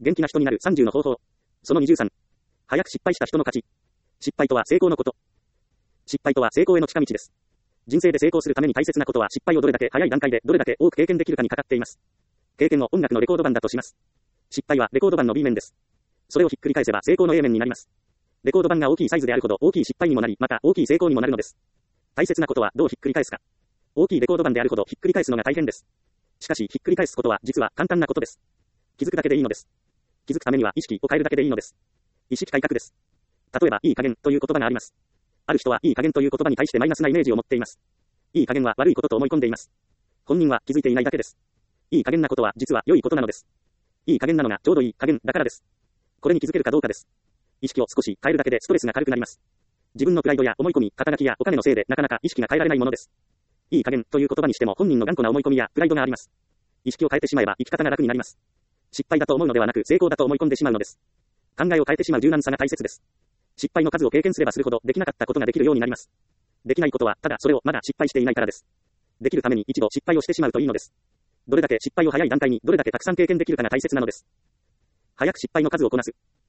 元気な人になる30の方法。その23。早く失敗した人の勝ち。失敗とは成功のこと。失敗とは成功への近道です。人生で成功するために大切なことは失敗をどれだけ早い段階でどれだけ多く経験できるかにかかっています。経験を音楽のレコード盤だとします。失敗はレコード盤の B 面です。それをひっくり返せば成功の A 面になります。レコード盤が大きいサイズであるほど大きい失敗にもなり、また大きい成功にもなるのです。大切なことはどうひっくり返すか。大きいレコード盤であるほどひっくり返すのが大変です。しかしひっくり返すことは実は簡単なことです。気づくだけでいいのです。気づくためには意識を変えるだけでいいのです。意識改革です。例えば、いい加減という言葉があります。ある人はいい加減という言葉に対してマイナスなイメージを持っています。いい加減は悪いことと思い込んでいます。本人は気づいていないだけです。いい加減なことは実は良いことなのです。いい加減なのがちょうどいい加減だからです。これに気づけるかどうかです。意識を少し変えるだけでストレスが軽くなります。自分のプライドや思い込み、肩書きやお金のせいでなかなか意識が変えられないものです。いい加減という言葉にしても本人の頑固な思い込みやプライドがあります。意識を変えてしまえば生き方が楽になります。失敗だと思うのではなく成功だと思い込んでしまうのです。考えを変えてしまう柔軟さが大切です。失敗の数を経験すればするほどできなかったことができるようになります。できないことはただそれをまだ失敗していないからです。できるために一度失敗をしてしまうといいのです。どれだけ失敗を早い段階にどれだけたくさん経験できるかが大切なのです。早く失敗の数をこなす。